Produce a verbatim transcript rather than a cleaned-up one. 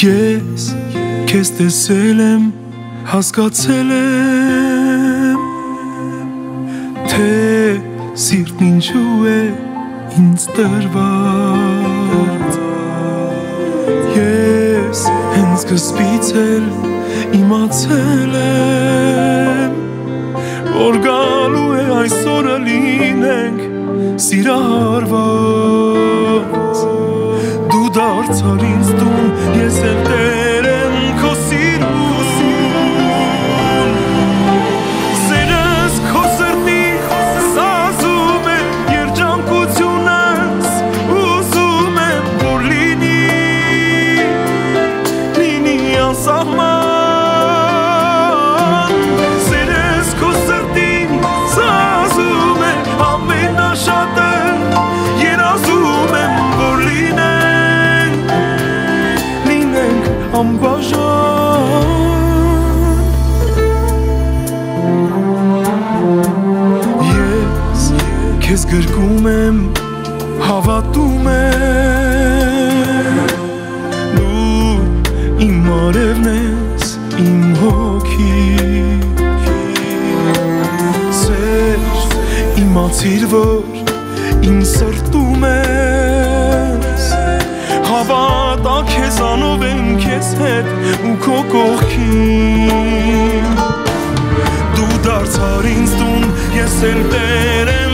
Ես քեզ տեսել եմ, հասկացել եմ, թե սիրտն ինչու է ինձ տրված։ Ես հենց սկզբից էլ իմացել եմ, որ գալու է այսօրը լինենք սիրահարված։ Դու դարձար ինձ տուն, ես էլ տեր եմ քո սիրուն։ Սերս քո սրտի սազում է, երջանկությունս ուզում եմ, որ լինի, լինի անսահման։ Սերս քո սրտի սազում է, ամենաշատը երազում եմ, որ լինենք, լինենք անբաժան։ Ես քեզ գրկում եմ, հավատում եմ, դու իմ արևն ես, իմ հոգի։ Սեր իմացիր, որ իմ սրտում ես, հավատա քեզանով եմ քեզ հետ ու քո կողքին։ Դու դարձար ինձ տուն, ես էլ տեր եմ